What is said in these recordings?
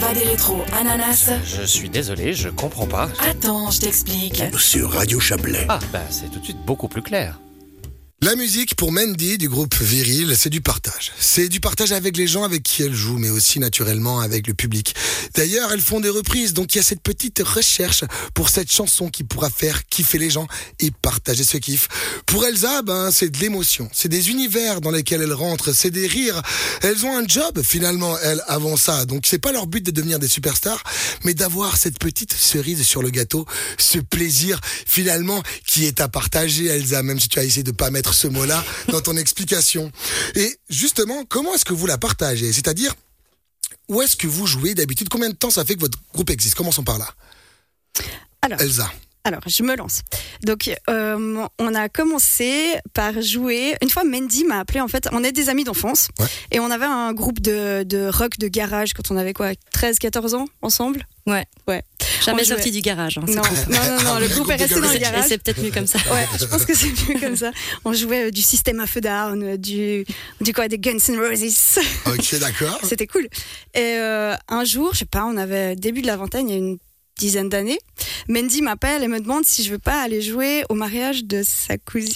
pas des rétros, ananas. Je suis désolé, je comprends pas. Attends, je t'explique. Sur Radio Chablais. Ah, c'est tout de suite beaucoup plus clair. La musique pour Mandy du groupe Viril, c'est du partage. C'est du partage avec les gens avec qui elle joue, mais aussi naturellement avec le public. D'ailleurs, elles font des reprises, donc il y a cette petite recherche pour cette chanson qui pourra faire kiffer les gens et partager ce kiff. Pour Elsa, c'est de l'émotion. C'est des univers dans lesquels elles rentrent, c'est des rires. Elles ont un job, finalement, elles, avant ça. Donc c'est pas leur but de devenir des superstars, mais d'avoir cette petite cerise sur le gâteau, ce plaisir, finalement, qui est à partager, Elsa, même si tu as essayé de pas mettre ce mot-là dans ton explication. Et justement, comment est-ce que vous la partagez ? C'est-à-dire, où est-ce que vous jouez d'habitude ? Combien de temps ça fait que votre groupe existe ? Commençons par là. Alors, Elsa. Alors, je me lance. Donc, on a commencé par jouer. Une fois, Mandy m'a appelé. En fait, on est des amis d'enfance. Ouais. Et on avait un groupe de rock de garage quand on avait 13-14 ans ensemble. Ouais. Jamais sorti du garage. Non, le groupe est resté dans le Et garage. c'est peut-être mieux comme ça. Ouais, je pense que c'est mieux comme ça. On jouait du System of a Down, des Guns N' Roses. Ok, d'accord. C'était cool. Et un jour, je sais pas, on avait début de la vingtaine, il y a une dizaine d'années. Mandy m'appelle et me demande si je veux pas aller jouer au mariage de sa cousine.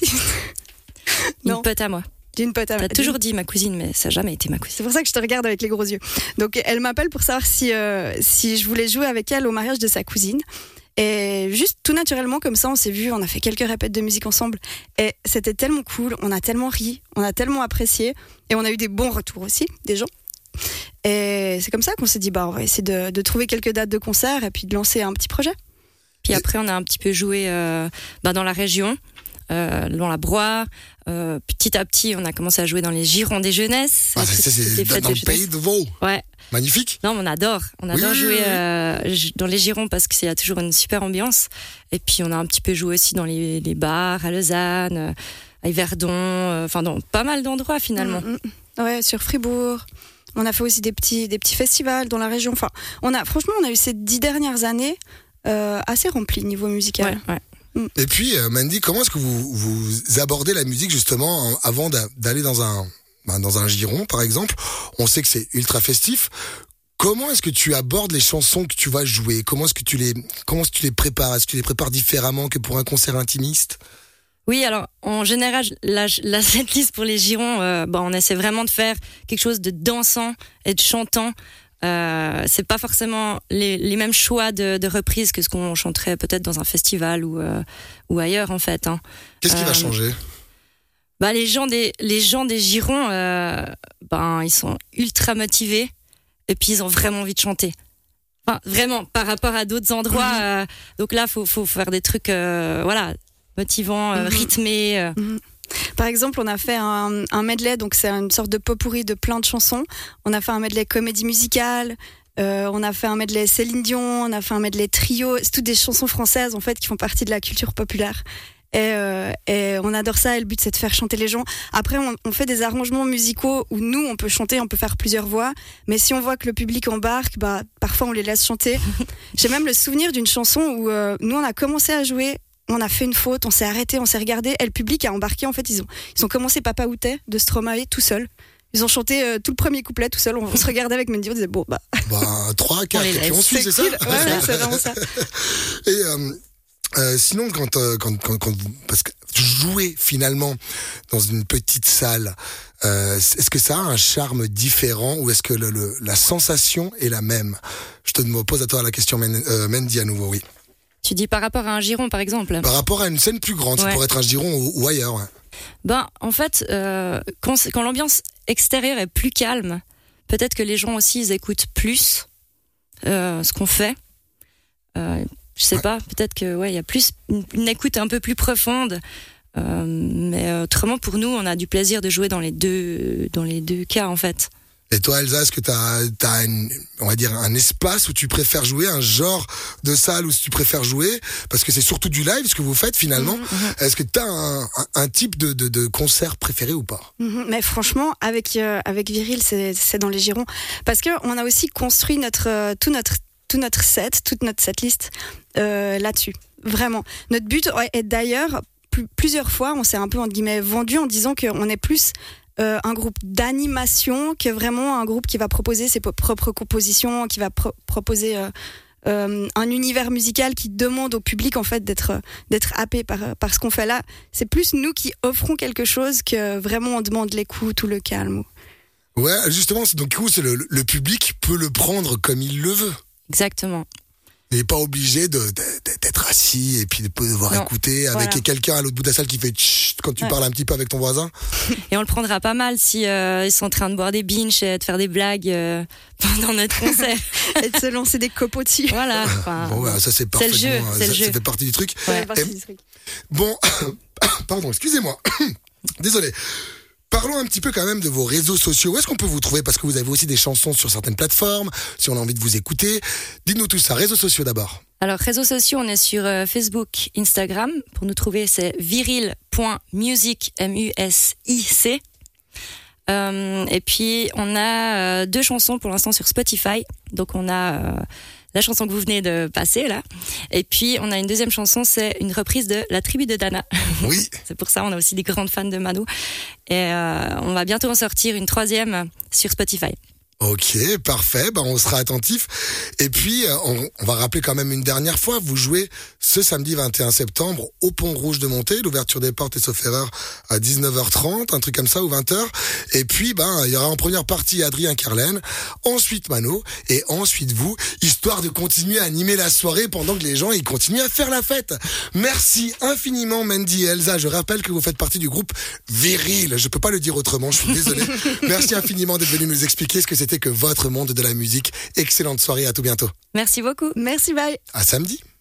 Une pote à moi. D'une pote à moi. T'as toujours dit ma cousine, mais ça n'a jamais été ma cousine. C'est pour ça que je te regarde avec les gros yeux. Donc elle m'appelle pour savoir si je voulais jouer avec elle au mariage de sa cousine. Et juste tout naturellement comme ça, on s'est vus, on a fait quelques répètes de musique ensemble. Et c'était tellement cool, on a tellement ri, on a tellement apprécié. Et on a eu des bons retours aussi, des gens. Et c'est comme ça qu'on s'est dit, on va essayer de trouver quelques dates de concert et puis de lancer un petit projet. Puis après, on a un petit peu joué dans la région, dans la Broye. Petit à petit, on a commencé à jouer dans les girons des jeunesses. C'est dans le pays de Vaud. Ouais. Magnifique. Non, mais on adore jouer dans les girons parce qu'il y a toujours une super ambiance. Et puis, on a un petit peu joué aussi dans les bars à Lausanne, à Yverdon, dans pas mal d'endroits finalement. Ouais, sur Fribourg. On a fait aussi des petits festivals dans la région. Enfin, on a eu ces 10 dernières années assez remplies niveau musical. Ouais. Et puis, Mandy, comment est-ce que vous abordez la musique justement avant d'aller dans un giron, par exemple ? On sait que c'est ultra festif. Comment est-ce que tu abordes les chansons que tu vas jouer ? Comment est-ce que tu les prépares ? Est-ce que tu les prépares différemment que pour un concert intimiste ? Oui, alors en général, la setlist pour les girons, on essaie vraiment de faire quelque chose de dansant et de chantant. C'est pas forcément les mêmes choix de reprises que ce qu'on chanterait peut-être dans un festival ou ailleurs en fait. Qu'est-ce qui va changer ? Les gens des girons, ils sont ultra motivés et puis ils ont vraiment envie de chanter. Enfin, vraiment, par rapport à d'autres endroits. Donc là, faut faire des trucs, motivants, rythmés. Par exemple, on a fait un medley, donc c'est une sorte de pot-pourri de plein de chansons. On a fait un medley comédie musicale, on a fait un medley Céline Dion, on a fait un medley trio. C'est toutes des chansons françaises en fait qui font partie de la culture populaire. Et on adore ça. Et le but c'est de faire chanter les gens. Après, on fait des arrangements musicaux où nous on peut chanter, on peut faire plusieurs voix. Mais si on voit que le public embarque, parfois on les laisse chanter. J'ai même le souvenir d'une chanson où nous on a commencé à jouer. On a fait une faute, on s'est arrêté, on s'est regardé. Et le public a embarqué. En fait, ils ont commencé Papa Outé de Stromae tout seul. Ils ont chanté tout le premier couplet tout seul. On se regardait avec Mandy, on disait 3, 4, et puis on suit, c'est ça ? Ouais, c'est vraiment ça. Et sinon, parce que jouer finalement dans une petite salle, est-ce que ça a un charme différent ou est-ce que la sensation est la même ? Je te pose à toi la question, Mandy, à nouveau, oui. Tu dis par rapport à un giron, par exemple ? Par rapport à une scène plus grande, ça pourrait être un giron ou ailleurs. Ouais. En fait, quand l'ambiance extérieure est plus calme, peut-être que les gens aussi ils écoutent plus ce qu'on fait. Je sais pas, peut-être que il y a plus une écoute un peu plus profonde. Mais autrement, pour nous, on a du plaisir de jouer dans les deux cas en fait. Et toi, Elsa, est-ce que t'as on va dire un espace où tu préfères jouer, un genre de salle où tu préfères jouer, parce que c'est surtout du live ce que vous faites finalement. Est-ce que t'as un type de concert préféré ou pas ? Mais franchement, avec Viril, c'est dans les girons, parce que on a aussi construit tout notre set, toute notre setlist là-dessus. Vraiment, notre but est d'ailleurs plusieurs fois, on s'est un peu entre guillemets vendu en disant qu'on est plus un groupe d'animation, qui est vraiment un groupe qui va proposer ses propres compositions, qui va proposer un univers musical qui demande au public en fait d'être happé par ce qu'on fait là. C'est plus nous qui offrons quelque chose que vraiment on demande l'écoute ou le calme. Ouais, justement, donc du coup, c'est le public peut le prendre comme il le veut. Exactement. Il n'est pas obligé d'être assis et puis de devoir écouter avec quelqu'un à l'autre bout de la salle qui fait tchut quand tu parles un petit peu avec ton voisin. Et on le prendra pas mal si ils sont en train de boire des binges et de faire des blagues pendant notre concert. Et de se lancer des copeaux dessus. Voilà. Bon, ouais, ça c'est parfaitement. C'est le jeu. Ça fait partie du truc. Ouais. Bon, pardon, excusez-moi. Désolé. Parlons un petit peu quand même de vos réseaux sociaux. Où est-ce qu'on peut vous trouver? Parce que vous avez aussi des chansons sur certaines plateformes, si on a envie de vous écouter. Dites-nous tout ça. Réseaux sociaux d'abord. Alors, réseaux sociaux, on est sur Facebook, Instagram. Pour nous trouver, c'est viril.music, M-U-S-I-C. Et puis, on a 2 chansons pour l'instant sur Spotify. Donc, on a la chanson que vous venez de passer, là. Et puis, on a une deuxième chanson, c'est une reprise de La Tribu de Dana. Oui. C'est pour ça, on a aussi des grandes fans de Mano. Et on va bientôt en sortir une 3e sur Spotify. Ok, parfait, on sera attentif. Et puis, on va rappeler quand même une dernière fois, vous jouez ce samedi 21 septembre au Pont Rouge de Monté, l'ouverture des portes est sauf erreur à 19h30, un truc comme ça, ou 20h. Et puis, il y aura en première partie Adrien Carlen, ensuite Mano, et ensuite vous, histoire de continuer à animer la soirée pendant que les gens ils continuent à faire la fête. Merci infiniment Mandy et Elsa, je rappelle que vous faites partie du groupe Viril, je peux pas le dire autrement, je suis désolé. Merci infiniment d'être venu nous expliquer ce que c'était que votre monde de la musique. Excellente soirée, à tout bientôt. Merci beaucoup. Merci, bye. À samedi.